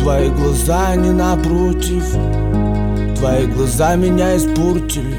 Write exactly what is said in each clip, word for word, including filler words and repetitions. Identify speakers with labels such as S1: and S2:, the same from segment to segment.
S1: Твои глаза, они напротив. Твои глаза меня испортили.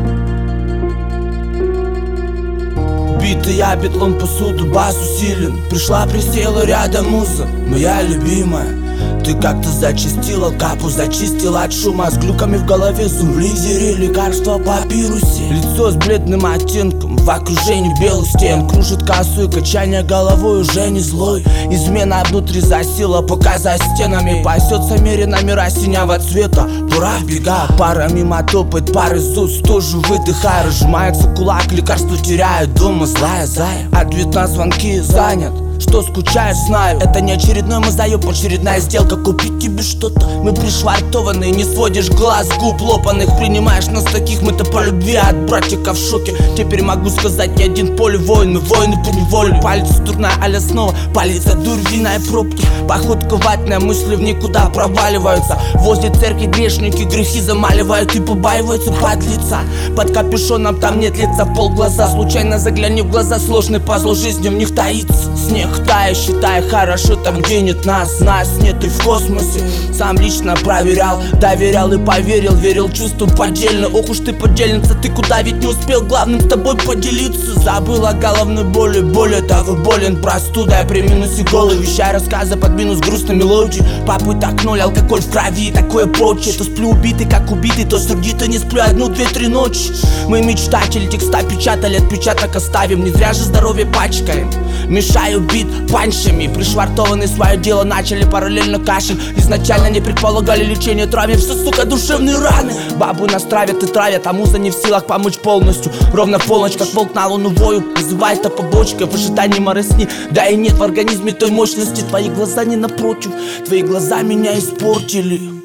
S1: Битый я битлом посуду, бас усилен. Пришла, присела рядом муза, моя любимая. Ты как-то зачистила капу, зачистила от шума. С глюками в голове, сумлизере, лекарства папирусе. Лицо с бледным оттенком, в окружении белых стен. Кружит косу и качание головой уже не злой. Измена внутри засила, пока за стенами пасется мерено мира синего цвета. Пора в бега, пара мимо топает, пар из уст тоже выдыхая. Разжимается кулак, лекарство теряет, дома злая зая. Ответ на звонки занят. Что скучаешь, знаю, это не очередной мозаёб, очередная сделка. Купить тебе что-то, мы пришвартованы. Не сводишь глаз, губ лопаных. Принимаешь нас таких, мы-то по любви, от братика в шоке. Теперь могу сказать, не один поле воин, мы воины по неволе. Палец дурная, аля снова, палец от дурь, винная пробки. Походка ватная, мысли в никуда проваливаются. Возле церкви грешники грехи замаливают и побаиваются подлеца. Под капюшоном там нет лица, полглаза. Случайно загляни в глаза, сложный пазл жизни в них таится. Снег тая, считай, хорошо там, где нет нас. Нас нет и в космосе. Сам лично проверял, доверял и поверил. Верил чувствам поддельно. Ох уж ты подельница, ты куда ведь не успел главным с тобой поделиться. Забыл о головной боли, более того болен простудой. При минусе голый, вещай рассказы под минус грустной мелодии. Папы так ноль, алкоголь в крови и такое прочее. То сплю убитый, как убитый, то сердито не сплю одну, две, три ночи. Мы мечтатели, текста печатали, отпечаток оставим. Не зря же здоровье пачкаем. Мешаю бит панчами, пришвартованные свое дело начали параллельно кашель. Изначально не предполагали лечение травме, все, сука, душевные раны. Бабу нас травят и травят, а муза не в силах помочь полностью. Ровно в полночь, как волк на луну вою, называет это побочкой в ожидании моросни. Да и нет в организме той мощности. Твои глаза не напротив, твои глаза меня испортили.